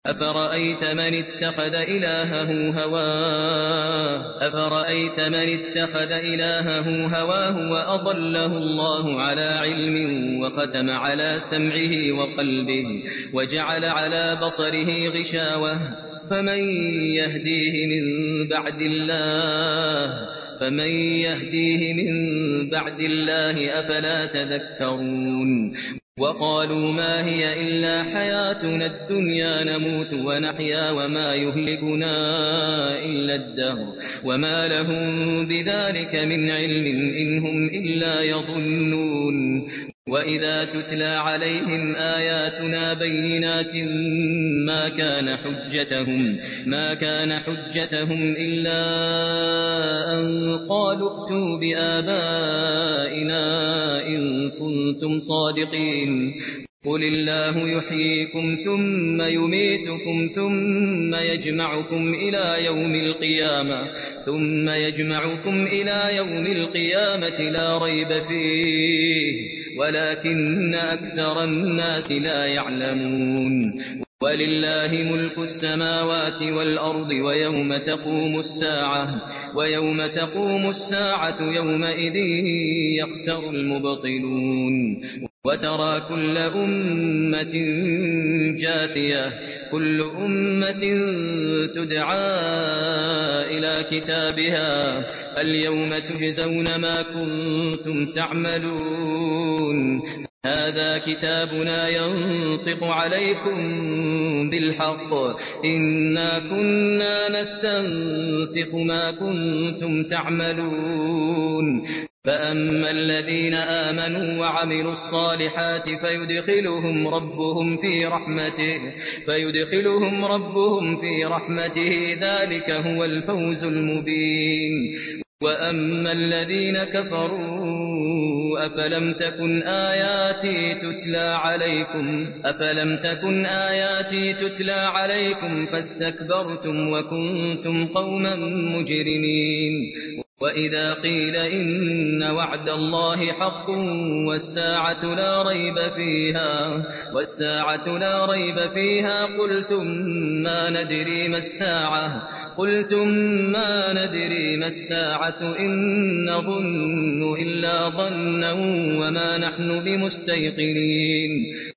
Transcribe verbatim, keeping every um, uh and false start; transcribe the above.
أفرأيت من اتخذ إلهه هواه أفرأيت من اتخذ إلهه هواه وأضله الله على علم وختم على سمعه وقلبه وجعل على بصره غشاوة فمن يهديه من بعد الله فمن يهديه من بعد الله أفلا تذكرون وقالوا ما هي إلا حياتنا الدنيا نموت ونحيا وما يهلكنا إلا الدهر وما لهم بذلك من علم إن هم إلا يظنون وإذا تتلى عليهم آياتنا بينات ما كان حجتهم ما كان حجتهم إلا أن قالوا ائتوا بآبائنا إن كنتم صادقين قل الله يحييكم ثم يميتكم ثم يجمعكم إلى يوم القيامة ثم يجمعكم إلى يوم القيامة لا ريب فيه ولكن أكثر الناس لا يعلمون ولله ملك السماوات والأرض ويوم تقوم الساعة ويوم تقوم الساعة يومئذ يخسر المبطلون وترى كل أمة جاثية كل أمة تدعى إلى كتابها اليوم تجزون ما كنتم تعملون هذا كتابنا ينطق عليكم بالحق إنا كنا نستنسخ ما كنتم تعملون فأما الذين آمنوا وعملوا الصالحات فيدخلهم ربهم في رحمته فيدخلهم ربهم في رحمته ذلك هو الفوز المبين وأما الذين كفروا أفلم تكن آياتي تتلى عليكم أفلم تكن آياتي تتلى عليكم فاستكبرتم وكنتم قوما مجرمين وإذا قيل إن وعد الله حق والساعة لا ريب فيها والساعة لا ريب فيها قلتم ما ندري ما الساعة قلتم ما ندري ما الساعة إن نظن إلا ظنا وما نحن بمستيقنين